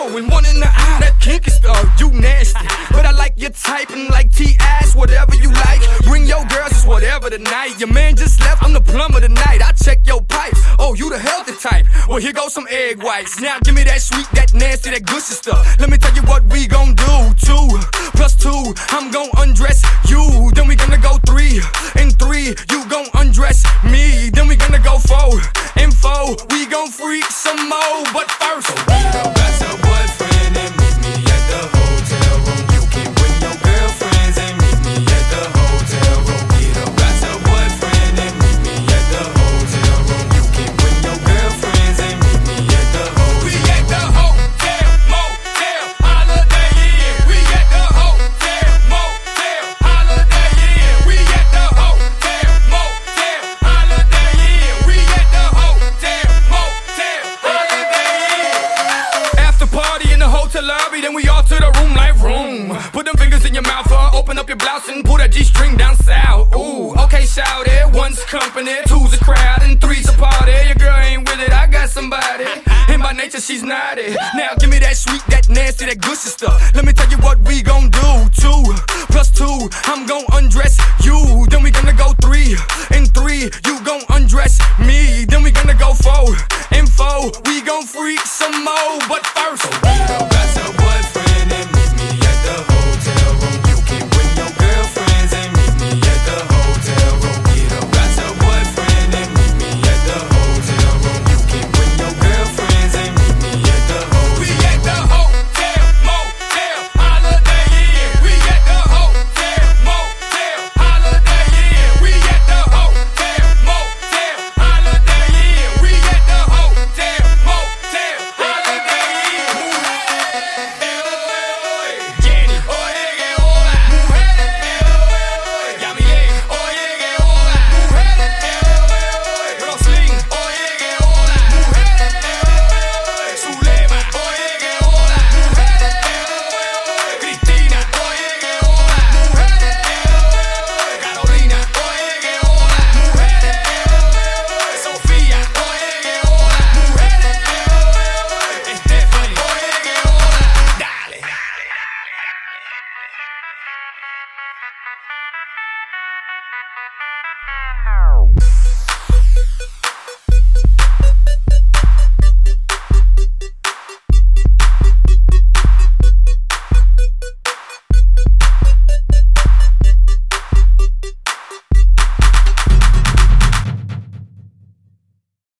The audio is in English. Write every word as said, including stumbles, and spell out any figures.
and one in the eye. That kinky stuff, you nasty, but I like your type and like T-ass, whatever you like. Bring your girls, it's whatever tonight. Your man just left, I'm the plumber tonight. I check your pipes, oh, you the healthy type. Well, here goes some egg whites. Now give me that sweet, that nasty, that gushy stuff. Let me tell you what we gon' do. Two plus two, I'm gon' undress you. Then we gonna go three and three, you gon' undress me. Then we gonna go four and four, we gon' freak some more. But first, so get up, got your boyfriend and meet me at the hotel room. You can bring your girlfriends and meet me at the hotel room. Get up, got your boyfriend and meet me at the hotel room. You can bring your girlfriends and meet me at the hotel. We at the hotel, motel, Holiday Inn. We at the hotel, motel, Holiday Inn. We at the hotel, motel, Holiday Inn. We at the hotel, motel, Holiday Inn. After party in the hotel lobby, then we all to the room like room. Put them fingers in your mouth, uh, open up your blouse and pull that G-string down south. Ooh, okay, shout it. One's company, two's a crowd, and three's a party. Your girl ain't with it, I got somebody. And by nature, she's naughty. Now give me that sweet, that nasty, that gushy stuff. Let me tell you what we gon' do. Two plus two, I'm gon' undress you. Then we gonna go three and three, you gon' undress me. Then we gonna go four and four, we gon' freak some more. But